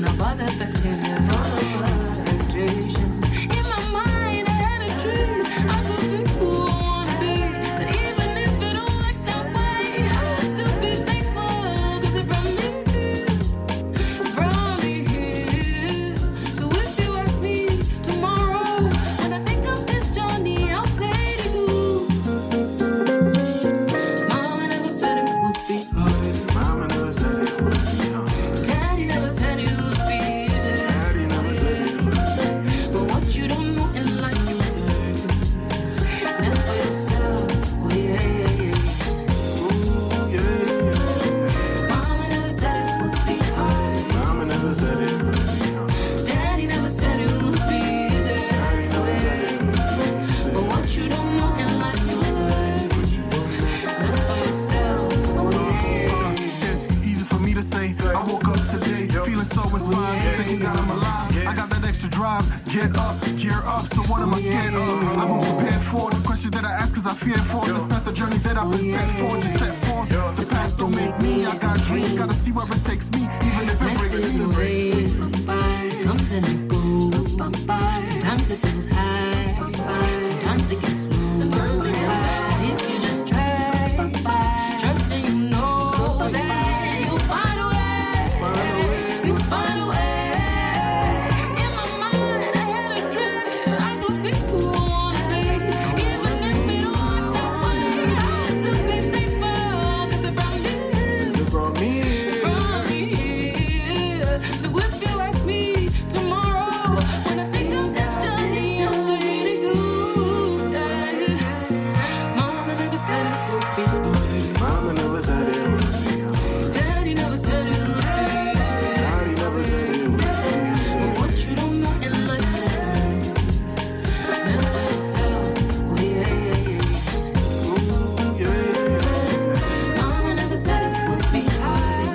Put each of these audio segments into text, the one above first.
and of other bacteria. Expectations. In my mind, I had a dream. I could be who I wanna be. But even if it don't work that way, I'll still be thankful. 'Cause it brought me here. So if you ask me tomorrow, when I think of this journey, I'll say to you, Mama never said it would be hard. Mama never said it would be hard. Daddy never said it would be easy. Daddy never said it would be easy. But what you don't know in life, you learn. Live for yourself. Oh yeah, yeah, yeah. Ooh, yeah. Mama never said it would be hard. Mama never said it would be hard. Daddy never said it would be easy. Daddy never said it would be easy. But what you don't know in life, you learn. Live for yourself. Oh yeah. It's easy for me to say. I woke up today feeling so inspired, thinking God I'm alive. I got that extra drive. Get up, gear up. So what am I scared of? I'm prepared for the question that I ask, 'cause I fear for. This not the journey that I've been set for. Just set forth. The past don't make me. I got dreams, gotta see where it takes me, even if it Life breaks is me. the way, comes and it goes. Sometimes it feels high, sometimes it gets low. And if you just try, trust and you know that you'll find a way. You'll find a way. In my mind, I had a dream. I could be who I wanna be. Even if it don't work that way, I'll still be thankful. 'Cause it brought me here. It brought me here. So if you ask me tomorrow, when I think of this journey, I'll say to you, Daddy, Mama never said it would be hard. Mama never said it would be hard. Daddy never said it would be easy. Daddy never said it would be easy. But what you don't know in life, you learn. Live for yourself. Oh yeah, yeah, yeah. Ooh, yeah. Mama never said it would be hard.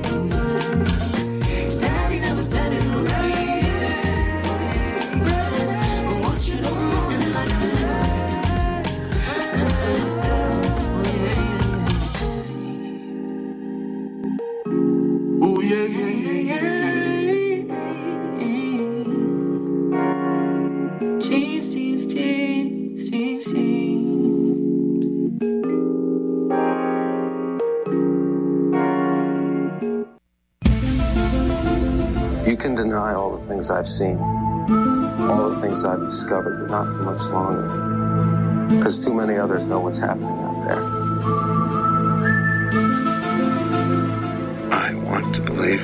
Daddy never said it would be easy. But what you don't know in life, you learn. Live for yourself. Oh yeah, yeah, Ooh, yeah, yeah, yeah, yeah. yeah. Jeans, jeans, jeans, jeans, jeans. You can deny all the things I've seen, all the things I've discovered, but not for much longer. Because too many others know what's happening out there. I want to believe.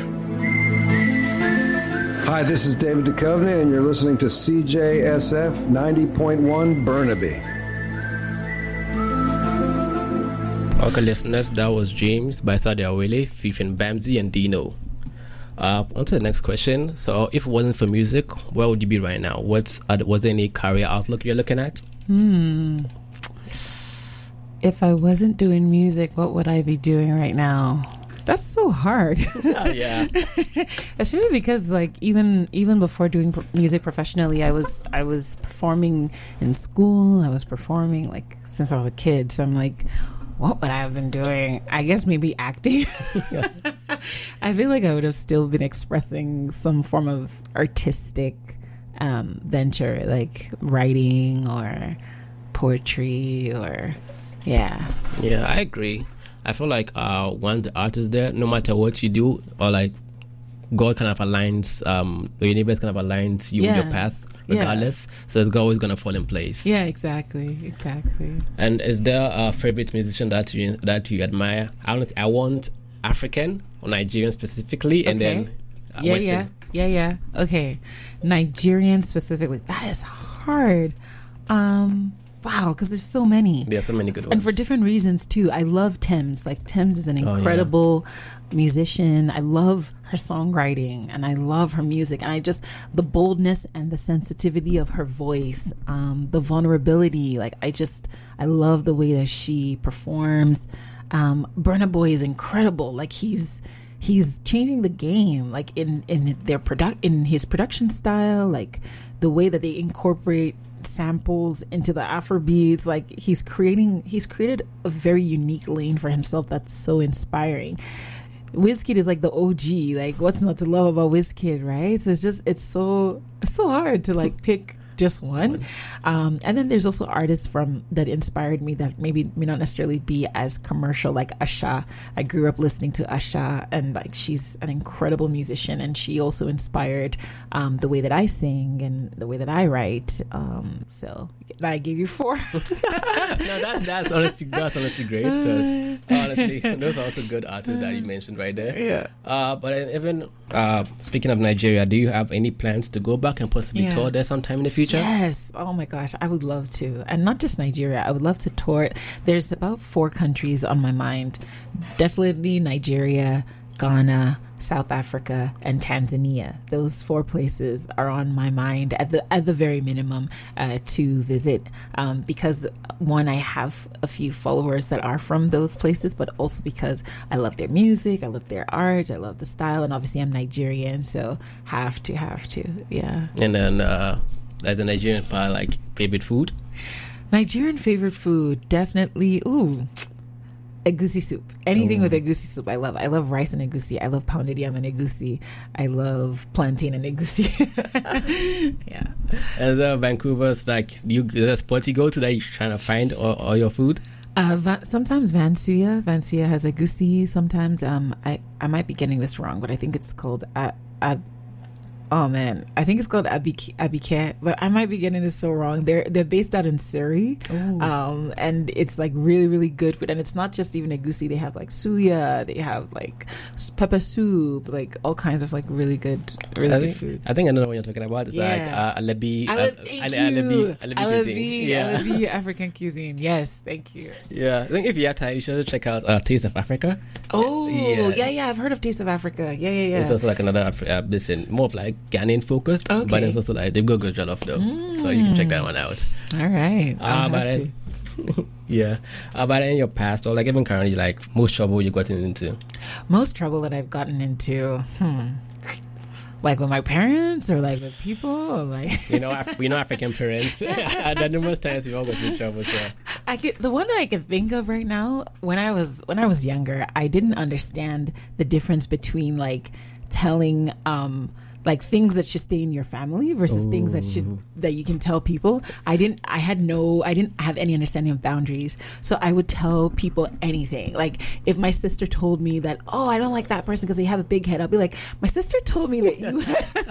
Hi, this is David Duchovny, and you're listening to CJSF 90.1 Burnaby. Okay, listeners, that was James by Sadia Awele featuring Bamsey and Dino. On to the next question. So, if it wasn't for music, where would you be right now? Was there any career outlook you're looking at? If I wasn't doing music, what would I be doing right now? That's so hard. Yeah. Especially because, like, even before doing music professionally, I was performing in school. I was performing like since I was a kid. So I'm like, what would I have been doing? I guess maybe acting. I feel like I would have still been expressing some form of artistic venture, like writing or poetry or yeah. Yeah, I agree. I feel like once the art is there, no matter what you do, or like God kind of aligns, the universe kind of aligns you with your path regardless. So it's always going to fall in place. Yeah, exactly. And is there a favorite musician that you admire? I want African or Nigerian specifically, and then Western. Yeah. Okay, Nigerian specifically. That is hard. Wow, because there's so many. There are so many good ones. And for different reasons, too. I love Thames. Like, Thames is an incredible musician. I love her songwriting, and I love her music. And the boldness and the sensitivity of her voice, the vulnerability. Like, I love the way that she performs. Burna Boy is incredible. Like, he's changing the game, like in his production style, like the way that they incorporate samples into the Afrobeats. Like he's created a very unique lane for himself that's so inspiring. Wizkid is like the OG. Like, what's not to love about Wizkid, right? So it's so hard to like pick just one. And then there's also artists that inspired me that maybe may not necessarily be as commercial, like Asha. I grew up listening to Asha, and like she's an incredible musician, and she also inspired the way that I sing and the way that I write. So I gave you 4. No, that's honestly great, because honestly those are also good artists that you mentioned right there. Yeah. But even speaking of Nigeria, do you have any plans to go back and possibly tour there sometime in the future? Yes. Oh my gosh, I would love to. And not just Nigeria, I would love to tour. There's about 4 countries on my mind. Definitely Nigeria, Ghana, South Africa, and Tanzania. Those 4 places are on my mind at the very minimum to visit, because one, I have a few followers that are from those places, but also because I love their music, I love their art, I love the style, and obviously I'm Nigerian, so have to, yeah. And then as a Nigerian part, like favorite food? Nigerian favorite food, definitely, egusi soup. Anything with egusi soup, I love. I love rice and egusi. I love pounded yam and egusi. I love plantain and egusi. Yeah. And Vancouver's like, the spot you go to that you're trying to find all your food? Sometimes Vansuya. Vansuya has egusi. Sometimes I might be getting this wrong, but I think it's called oh man, I think it's called Abike, but I might be getting this so wrong. They're based out in Surrey, and it's like really, really good food. And it's not just even egusi; they have like suya, they have like pepper soup, like all kinds of like really good food. I think I know what you're talking about. It's like Alabi African cuisine. Yes, thank you. Yeah, I think if you have time, you should check out Taste of Africa. Oh, yeah, I've heard of Taste of Africa. Yeah. It's also like another more of like Ghanaian focused, but it's also like they've got good jollof though, so you can check that one out. All right, yeah. But in your past, or like even currently, like most trouble you've gotten into? Most trouble that I've gotten into, like with my parents, or like with people, or like we know African parents. That numerous times we've always been trouble. So the one that I can think of right now, when I was younger, I didn't understand the difference between like telling like things that should stay in your family versus things that you can tell people. I didn't have any understanding of boundaries. So I would tell people anything. Like if my sister told me that, I don't like that person because they have a big head, I'll be like, my sister told me that you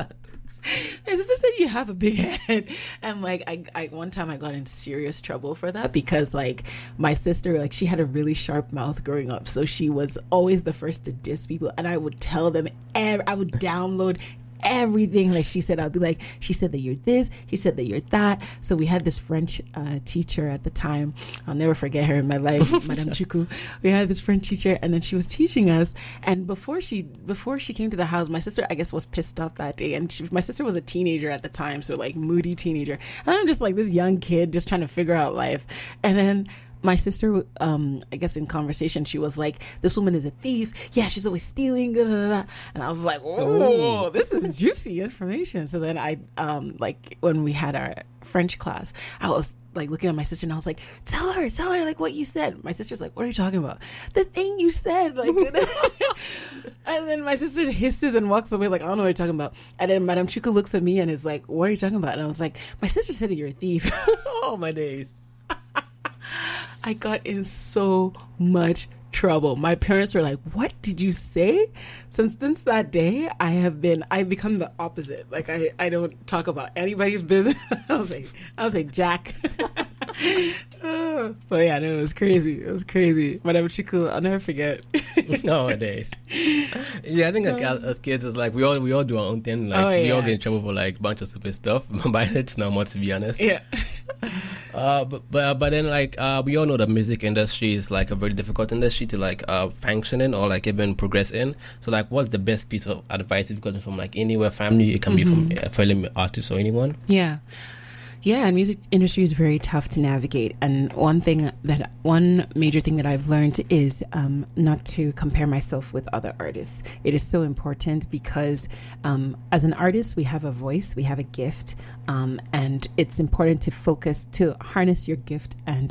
my sister said you have a big head. And like I one time I got in serious trouble for that, because like my sister, like she had a really sharp mouth growing up, so she was always the first to diss people, and I would tell them I would download everything that she said. I'd be like, she said that you're this, she said that you're that. So we had this French teacher at the time. I'll never forget her in my life, Madame Chuku. We had this French teacher, and then she was teaching us. And before she came to the house, my sister, I guess, was pissed off that day. And my sister was a teenager at the time, so like moody teenager. And I'm just like this young kid just trying to figure out life. And then my sister, I guess in conversation, she was like, this woman is a thief. Yeah, she's always stealing. Blah, blah, blah. And I was like, oh, this is juicy information. So then I, like when we had our French class, I was like looking at my sister and I was like, tell her like what you said. My sister's like, what are you talking about? The thing you said. Like, and then my sister hisses and walks away like, I don't know what you're talking about. And then Madame Chuku looks at me and is like, what are you talking about? And I was like, my sister said that you're a thief. Oh, my days. I got in so much trouble. My parents were like, what did you say? Since that day, I've become the opposite. Like I don't talk about anybody's business. I was like Jack. But yeah, no, it was crazy. Madame Chuku, I'll never forget. Nowadays. Yeah, I think as kids, it's like we all do our own thing. Like we all get in trouble for like a bunch of stupid stuff. But it's normal, to be honest. Yeah. But then like we all know the music industry is like a very difficult industry to like function in or like even progress in. So like, what's the best piece of advice you've gotten from like anywhere, family? It can be from a fellow artist or anyone. Yeah, and music industry is very tough to navigate. And one major thing that I've learned is not to compare myself with other artists. It is so important because as an artist, we have a voice, we have a gift, and it's important to harness your gift and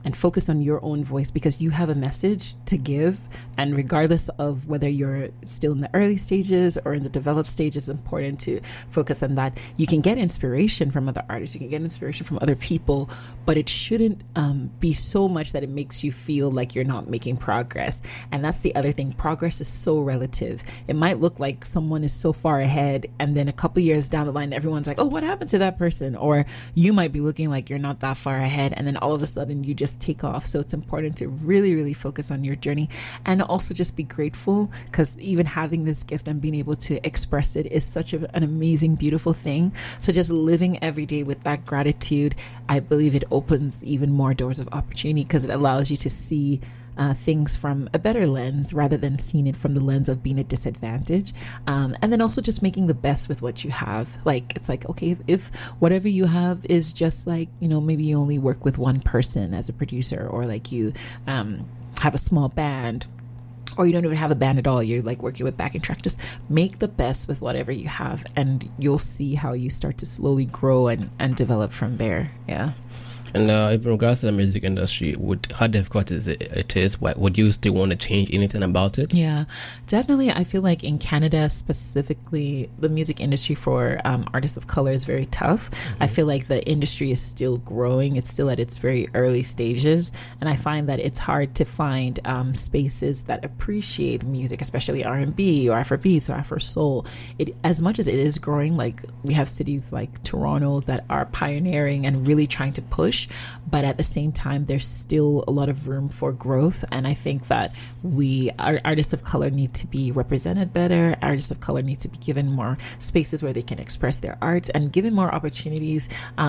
and focus on your own voice, because you have a message to give. And regardless of whether you're still in the early stages or in the developed stages, it's important to focus on that. You can get inspiration from other artists, you can get inspiration from other people, but it shouldn't be so much that it makes you feel like you're not making progress. And that's the other thing. Progress is so relative. It might look like someone is so far ahead, and then a couple years down the line, everyone's like, oh, what happened to that person? Or you might be looking like you're not that far ahead, and then all of a sudden you just take off. So it's important to really, really focus on your journey, and also just be grateful, because even having this gift and being able to express it is such an amazing, beautiful thing. So just living every day with that gratitude, I believe it opens even more doors of opportunity, because it allows you to see things from a better lens rather than seeing it from the lens of being a disadvantage. And then also just making the best with what you have. Like, it's like, okay, if whatever you have is just like, maybe you only work with one person as a producer, or like you have a small band, or you don't even have a band at all, you're like working with backing track, just make the best with whatever you have, and you'll see how you start to slowly grow and develop from there. Yeah. And in regards to the music industry, how difficult is it is? Would you still want to change anything about it? Yeah, definitely. I feel like in Canada specifically, the music industry for artists of color is very tough. I feel like the industry is still growing. It's still at its very early stages. And I find that it's hard to find spaces that appreciate music, especially R&B or Afrobeats or Afro Soul. As much as it is growing, like we have cities like Toronto that are pioneering and really trying to push, but at the same time there's still a lot of room for growth. And I think that our artists of color need to be represented better. Artists of color need to be given more spaces where they can express their art and given more opportunities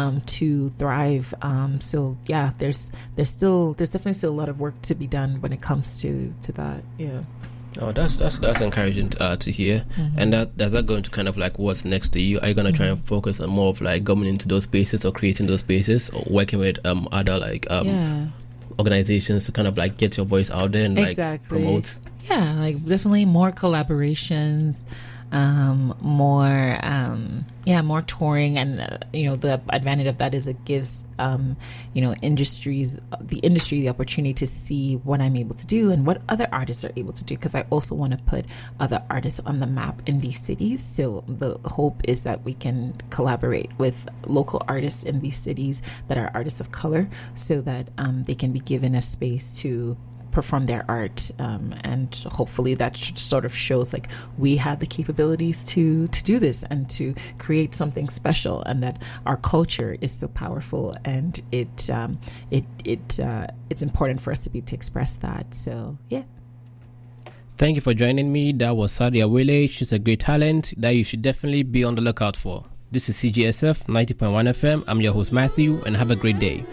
to thrive. So yeah, there's definitely still a lot of work to be done when it comes to that. Yeah. Oh, that's encouraging to hear. Mm-hmm. And does that go into kind of like what's next to you? Are you going to try and focus on more of like going into those spaces or creating those spaces, or working with other like organizations to kind of like get your voice out there and like promote? Yeah, like definitely more collaborations, more touring, and the advantage of that is it gives the industry the opportunity to see what I'm able to do and what other artists are able to do, because I also want to put other artists on the map in these cities. So the hope is that we can collaborate with local artists in these cities that are artists of color, so that they can be given a space to perform their art, and hopefully that sort of shows like we have the capabilities to do this and to create something special, and that our culture is so powerful, and it's important for us to be able to express that. So yeah. Thank you for joining me. That was Sadia Wele. She's a great talent that you should definitely be on the lookout for. This is CJSF 90.1 FM. I'm your host Matthew, and have a great day.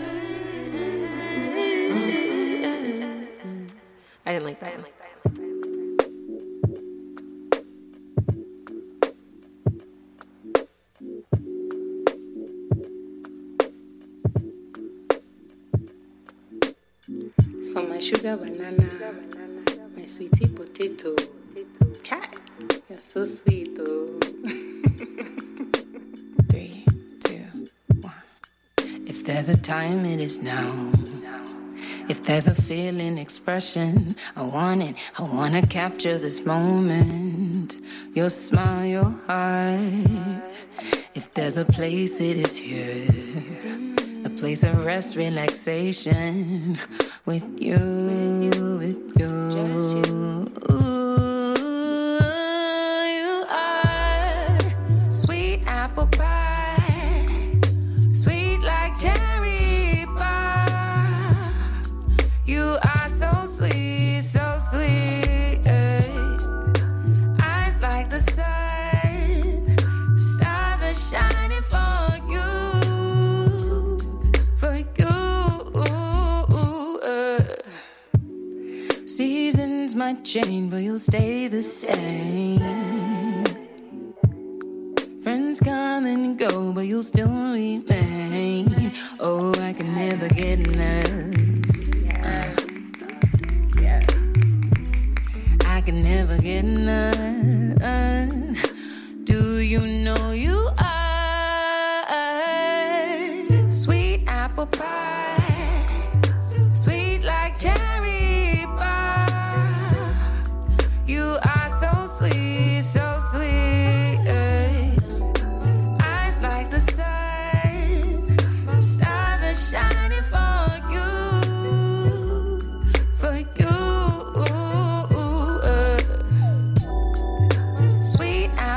I didn't like that. It's for my sugar banana, my sweetie potato. Chat, you're so sweet, oh. 3, 2, 1. If there's a time, it is now. If there's a feeling, expression, I want it. I want to capture this moment. Your smile, your heart. If there's a place, it is here. A place of rest, relaxation. With you, with you. Just you. Ooh, you are sweet apple pie. Sweet like cherry bar. You are so sweet, so sweet. Eyes like the sun. The stars are shining for you. For you. Seasons might change, but you'll stay the same. Friends come and go, but you'll still remain. Oh, I can never get enough. I can never get enough. Do you know you are sweet apple pie?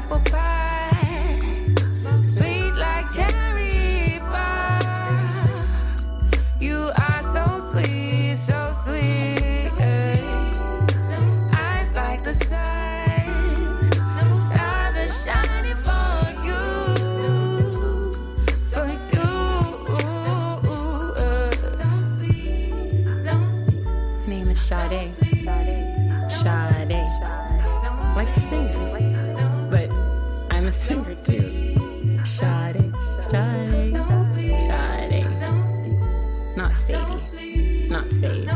apple pie, sweet like cherry pie. You are so sweet, so sweet. Eyes like the sun, stars are shining for you, for you. Her name is Sade. Sade. Like the singer, but I'm a singer too. Sade, Sade, Sade. Not Sadie. Not Sade.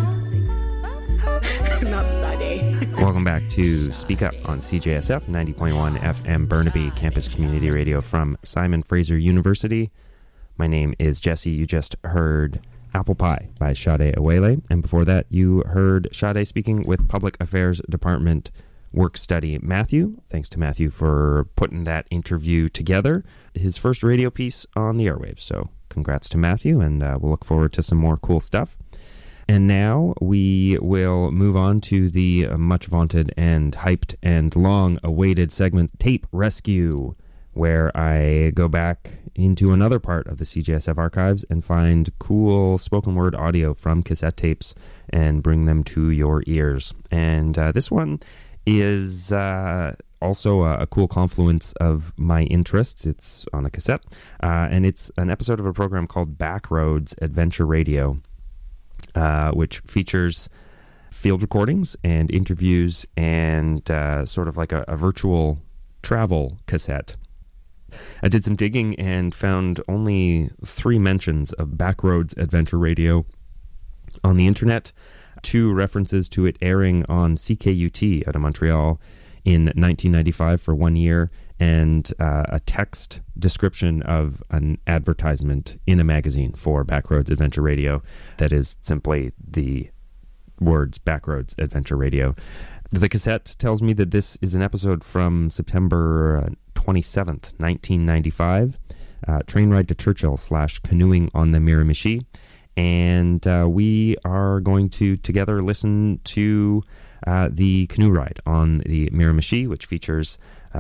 Not Sade. Welcome back to Speak Up on CJSF 90.1 FM Burnaby Campus Community Radio from Simon Fraser University. My name is Jesse. You just heard Apple Pie by Sade Awele. And before that, you heard Sade speaking with Public Affairs Department Work Study Matthew. Thanks to Matthew for putting that interview together. His first radio piece on the airwaves. So congrats to Matthew, and we'll look forward to some more cool stuff. And now we will move on to the much vaunted and hyped and long-awaited segment, Tape Rescue, where I go back into another part of the CJSF archives and find cool spoken word audio from cassette tapes and bring them to your ears. And this one is also a cool confluence of my interests. It's on a cassette, and it's an episode of a program called Backroads Adventure Radio, which features field recordings and interviews and sort of like a virtual travel cassette. I did some digging and found only 3 mentions of Backroads Adventure Radio on the internet, 2 references to it airing on CKUT out of Montreal in 1995 for 1 year, and a text description of an advertisement in a magazine for Backroads Adventure Radio that is simply the words Backroads Adventure Radio. The cassette tells me that this is an episode from September 27th, 1995, train ride to Churchill / canoeing on the Miramichi. And we are going to together listen to the canoe ride on the Miramichi, which features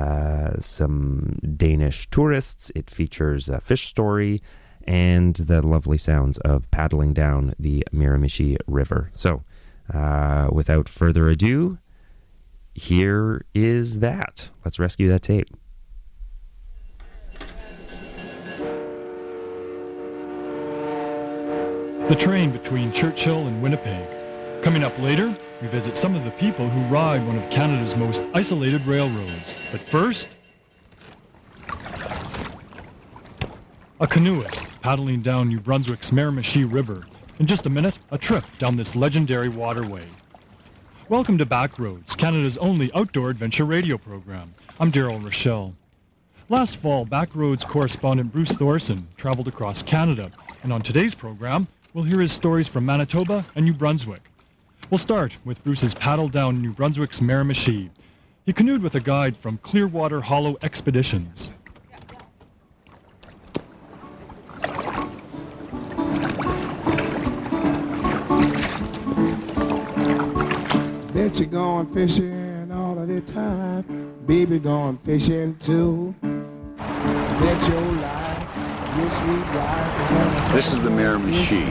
some Danish tourists. It features a fish story and the lovely sounds of paddling down the Miramichi River. So, without further ado, here is that. Let's rescue that tape. The train between Churchill and Winnipeg. Coming up later, we visit some of the people who ride one of Canada's most isolated railroads. But first, a canoeist paddling down New Brunswick's Miramichi River. In just a minute, a trip down this legendary waterway. Welcome to Backroads, Canada's only outdoor adventure radio program. I'm Daryl Rochelle. Last fall, Backroads correspondent Bruce Thorson traveled across Canada, and on today's program, we'll hear his stories from Manitoba and New Brunswick. We'll start with Bruce's paddle down New Brunswick's Miramichi. He canoed with a guide from Clearwater Hollow Expeditions. Bet you gone fishing all of the time. Baby gone fishing too. Bet your life, your sweet wife is gonna. This is the Miramichi.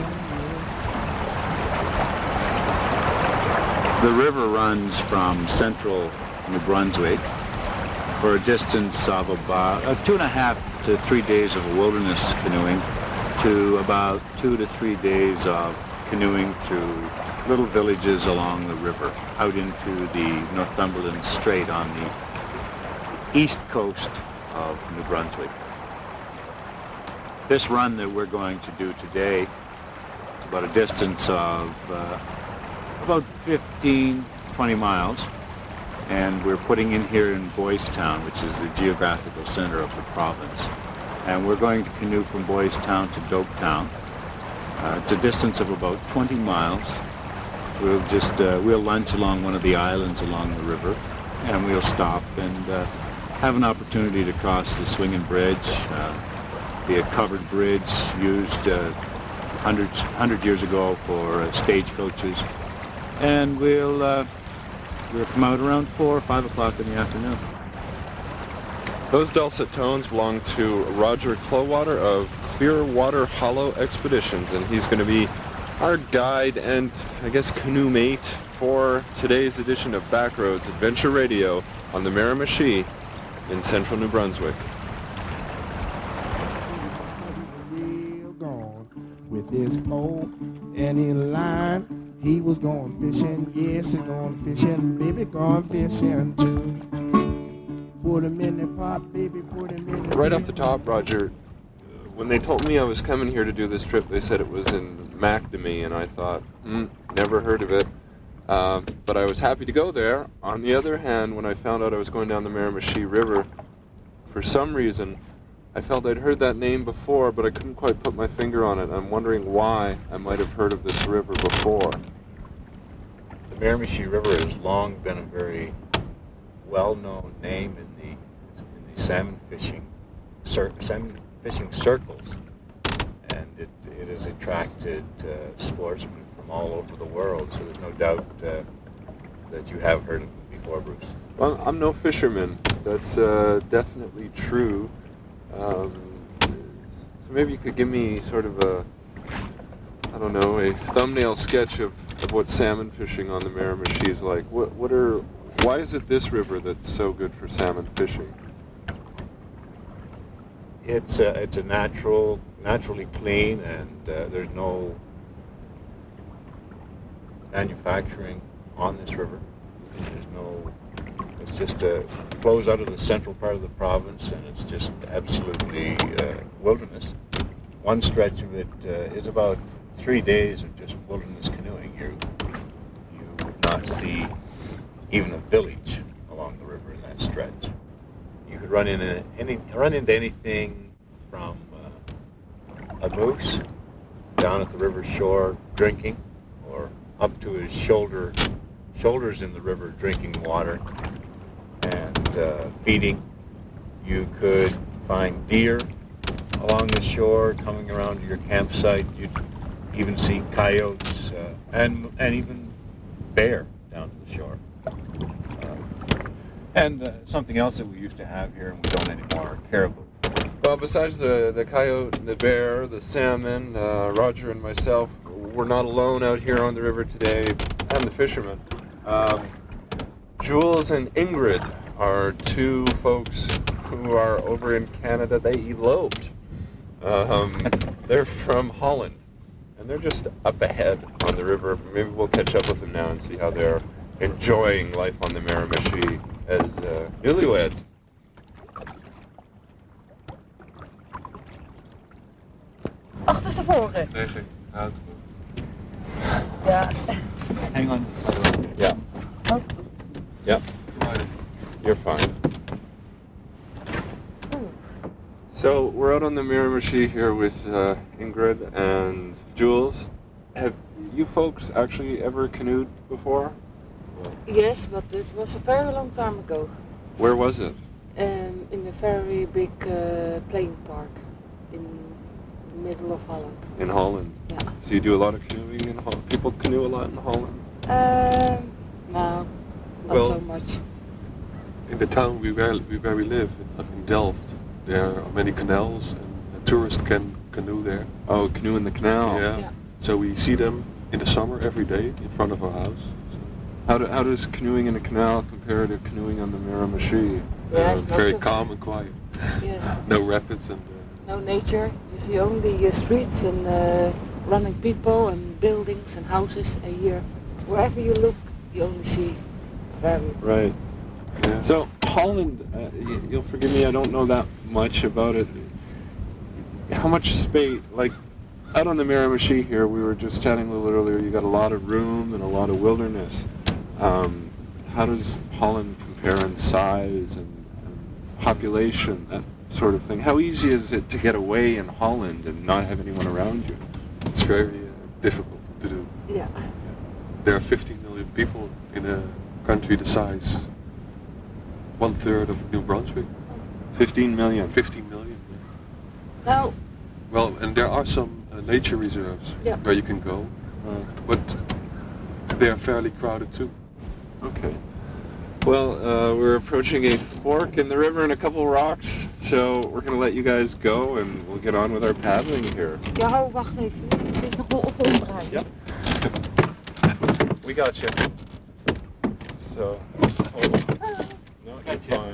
The river runs from central New Brunswick for a distance of about 2.5 to 3 days of wilderness canoeing to about 2 to 3 days of canoeing through little villages along the river out into the Northumberland Strait on the east coast of New Brunswick. This run that we're going to do today is about a distance of about 15, 20 miles, and we're putting in here in Boys Town, which is the geographical center of the province. And we're going to canoe from Boys Town to Dopetown. It's a distance of about 20 miles. We'll lunch along one of the islands along the river, and we'll stop and have an opportunity to cross the Swinging Bridge, the covered bridge used 100 years ago for stagecoaches. And we'll come out around 4 or 5 o'clock in the afternoon. Those dulcet tones belong to Roger Clowater of Clearwater Hollow Expeditions, and he's going to be our guide and, I guess, canoe mate for today's edition of Backroads Adventure Radio on the Miramichi in central New Brunswick. With his pole and his line, he was going fishing. Yes, he going fishing, baby, going fishing too. Put him in the pot, baby, put him in the Right off the top, Roger, when they told me I was coming here to do this trip, they said it was in Macnamee, and I thought, never heard of it. But I was happy to go there. On the other hand, when I found out I was going down the Miramichi River, for some reason, I felt I'd heard that name before, but I couldn't quite put my finger on it. I'm wondering why I might have heard of this river before. The Miramichi River has long been a very well-known name in the salmon fishing circles, and it has attracted sportsmen from all over the world. So there's no doubt that you have heard of it before, Bruce. Well, I'm no fisherman. That's definitely true. So maybe you could give me sort of a thumbnail sketch of what salmon fishing on the Miramichi is like. Why is it this river that's so good for salmon fishing? It's a naturally clean, and there's no manufacturing on this river. It's just flows out of the central part of the province, and it's just absolutely wilderness. One stretch of it is about 3 days of just wilderness canoeing. You would not see even a village along the river in that stretch. You could run into anything from a moose down at the river shore drinking, or up to his shoulders in the river drinking water and feeding. You could find deer along the shore coming around to your campsite. You'd even see coyotes and even bear down to the shore. And something else that we used to have here and we don't anymore, caribou. Well, besides the coyote, the bear, the salmon, Roger and myself, we're not alone out here on the river today, and the fishermen. Jules and Ingrid are two folks who are over in Canada. They eloped. They're from Holland, and they're just up ahead on the river. Maybe we'll catch up with them now and see how they're enjoying life on the Miramichi as newlyweds. Achterstevoren. Nee, out. Ja. Hang on. Yeah. Oh. Yep. You're fine. So we're out on the Miramichi here with Ingrid and Jules. Have you folks actually ever canoed before? Yes, but it was a very long time ago. Where was it? In a very big playing park in the middle of Holland. In Holland? Yeah. So you do a lot of canoeing in Holland? People canoe a lot in Holland? No, not so much. In the town where we live, in Delft, there are many canals and tourists can canoe there. Oh, canoe in the canal? Yeah. So we see them in the summer every day in front of our house. How does canoeing in a canal compare to canoeing on the Miramichi? Yes, very calm and quiet. Yes. No rapids and... No nature. You see only streets and running people and buildings and houses a year. Wherever you look, you only see very... Right. Yeah. So Holland, you'll forgive me, I don't know that much about it. How much space, like out on the Miramichi here, we were just chatting a little earlier, you got a lot of room and a lot of wilderness. How does Holland compare in size and population, that sort of thing? How easy is it to get away in Holland and not have anyone around you? It's very difficult to do. Yeah. There are 15 million people in a country the size 1/3 of New Brunswick. 15 million. 15 million. No. Well, and there are some nature reserves where you can go, but they are fairly crowded too. Okay. Well, we're approaching a fork in the river and a couple rocks, so we're going to let you guys go and we'll get on with our paddling here. Ja, wacht even. Het is nog wel omdraaien. Yep. We got you. So, no, that's fine.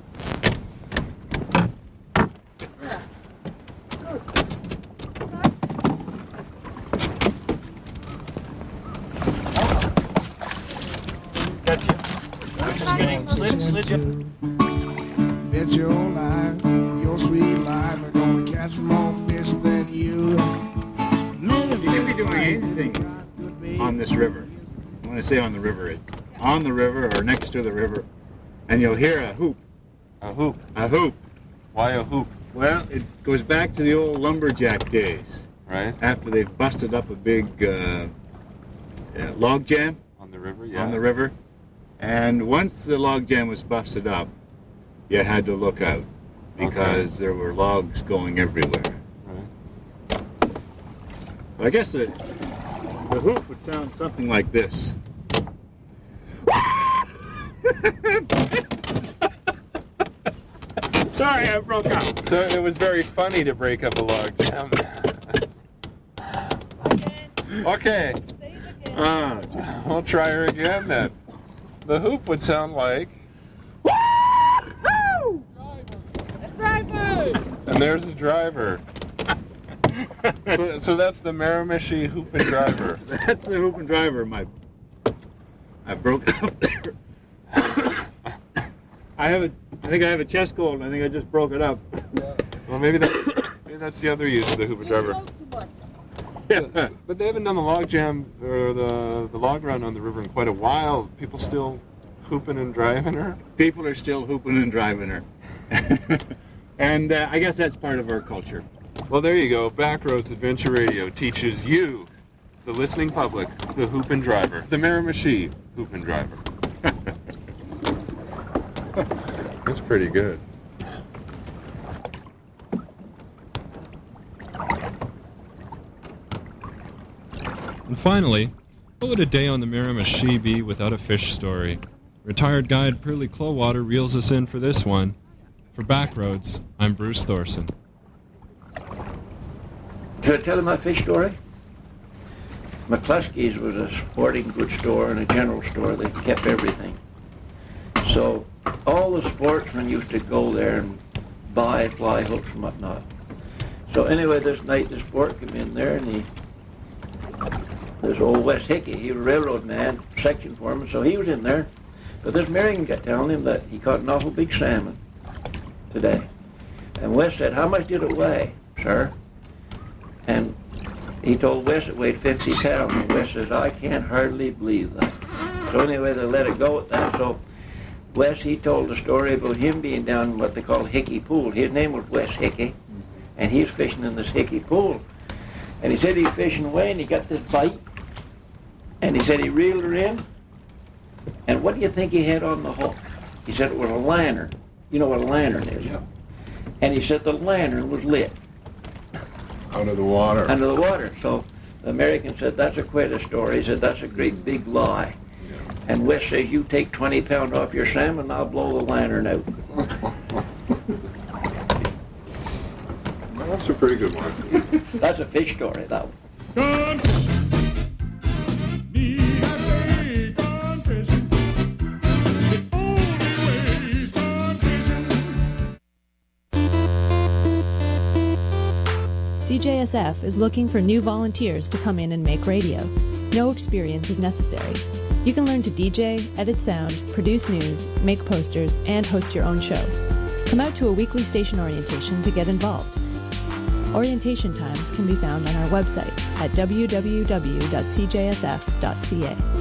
Bet your life, your sweet life, are gonna catch more fish than you. You can be doing anything on this river. When I say on the river, it's on the river or next to the river, and you'll hear a hoop. A hoop? A hoop. Why a hoop? Well, it goes back to the old lumberjack days. Right. After they've busted up a big log jam. On the river, yeah. On the river. And once the log jam was busted up, you had to look out because there were logs going everywhere. Right. I guess the hoop would sound something like this. Sorry, I broke up. So it was very funny to break up a log jam. Okay. We'll try her again then. The hoop would sound like... And there's the driver. So that's the Miramichi hoop and driver. That's the hoop and driver. I broke it up there. I think I have a chest cold. I think I just broke it up. Well, maybe that's the other use of the hoop and driver. Yeah. But they haven't done the log jam or the log run on the river in quite a while. People still hooping and driving her? People are still hooping and driving her. And I guess that's part of our culture. Well, there you go. Backroads Adventure Radio teaches you, the listening public, the hoop and driver. The Miramichi hoop and driver. That's pretty good. And finally, what would a day on the Miramichi be without a fish story? Retired guide Pearlie Clowater reels us in for this one. For Backroads, I'm Bruce Thorson. Should I tell you my fish story? McCluskey's was a sporting goods store and a general store. They kept everything. So all the sportsmen used to go there and buy fly hooks and whatnot. So anyway, this night the sport came in there and there's old Wes Hickey. He was a railroad man, section foreman, so he was in there. But this Marion got telling him that he caught an awful big salmon today. And Wes said, "How much did it weigh, sir?" And he told Wes it weighed 50 pounds. And Wes says, "I can't hardly believe that." So anyway, they let it go at that. So Wes, he told the story about him being down in what they call Hickey Pool. His name was Wes Hickey, and he's fishing in this Hickey Pool. And he said he's fishing away, and he got this bite, and he said he reeled her in, and what do you think he had on the hook? He said it was a lantern. You know what a lantern is? Yeah. And he said the lantern was lit. Under the water. Under the water. So the American said, "That's quite a story." He said, "That's a great big lie." Yeah. And Wes says, "You take 20 pounds off your salmon, and I'll blow the lantern out." Well, that's a pretty good one. That's a fish story, that one. CJSF is looking for new volunteers to come in and make radio. No experience is necessary. You can learn to DJ, edit sound, produce news, make posters, and host your own show. Come out to a weekly station orientation to get involved. Orientation times can be found on our website at www.cjsf.ca.